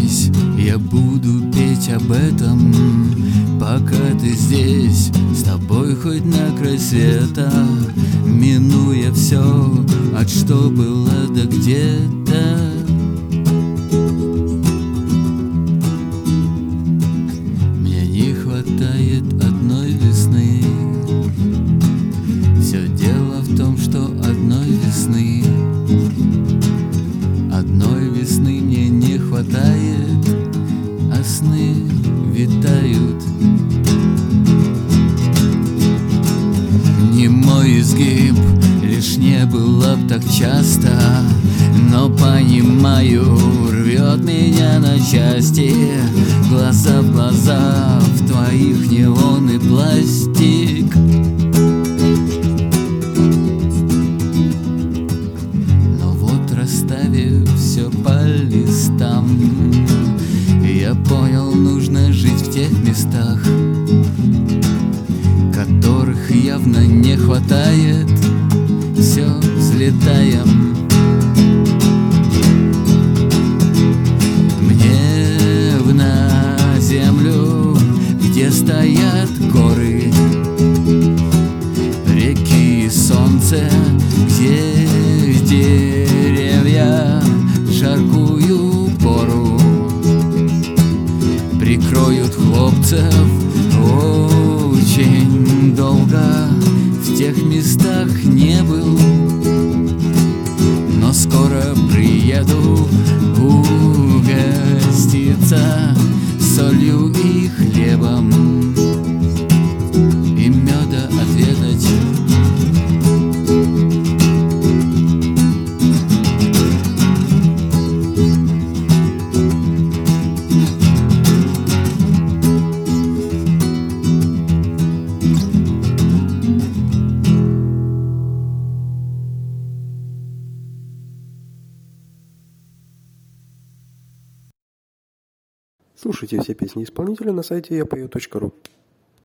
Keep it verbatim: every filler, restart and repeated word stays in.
здесь, я буду петь об этом. Пока ты здесь, с тобой хоть на край света, минуя все, от что было до где-то. Мне не хватает одной весны. Все дело в том, что одной весны, одной весны мне не хватает, а сны витают. Не мой изгиб, лишь не было б так часто, но понимаю, рвет меня на части. Глаза в глаза, в твоих неон и пластик. Но вот расставив все по листам, я понял, нужно жить в тех местах, которых явно не хватает. Все взлетаем. Мне в на землю, где стоят горы, реки и солнце, где деревья в жаркую пору прикроют хлопцев очень долго. В тех местах не был, но скоро приеду угоститься солью и хлебом, и меда отведать. Слушайте все песни исполнителя на сайте я пою точка ру.